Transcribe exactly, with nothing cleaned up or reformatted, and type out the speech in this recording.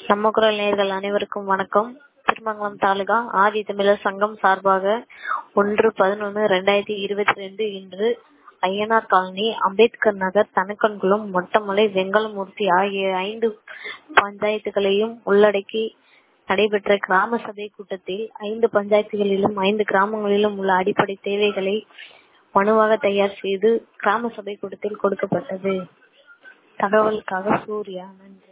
நம்ம குரல் நேயர்கள் அனைவருக்கும் வணக்கம். திருமங்கலம் தாலுகா ஆதி தமிழர் சங்கம் சார்பாக ஒன்று பதினொன்னு ரெண்டாயிரத்தி இருபத்தி ரெண்டு இன்று ஐயனார் காலனி, அம்பேத்கர் நகர், தனக்கன்குளம், மொட்டமலை, வெங்கலமூர்த்தி ஆகிய ஐந்து பஞ்சாயத்துகளையும் உள்ளடக்கி நடைபெற்ற கிராம சபை கூட்டத்தில் ஐந்து பஞ்சாயத்துகளிலும் ஐந்து கிராமங்களிலும் உள்ள அடிப்படை தேவைகளை மனுவாக தயார் செய்து கிராம சபை கூட்டத்தில் கொடுக்கப்பட்டது. தகவலுக்காக சூர்யா. நன்றி.